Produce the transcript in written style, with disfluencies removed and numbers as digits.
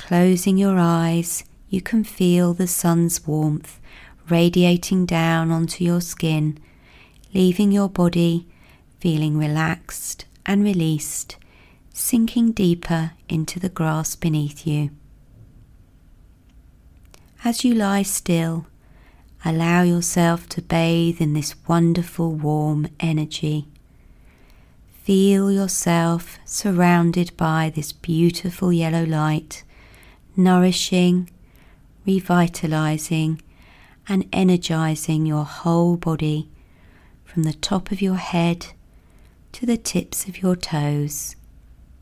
Closing your eyes, you can feel the sun's warmth radiating down onto your skin, leaving your body feeling relaxed and released, sinking deeper into the grass beneath you. As you lie still, allow yourself to bathe in this wonderful warm energy. Feel yourself surrounded by this beautiful yellow light, nourishing, revitalizing, and energizing your whole body from the top of your head to the tips of your toes.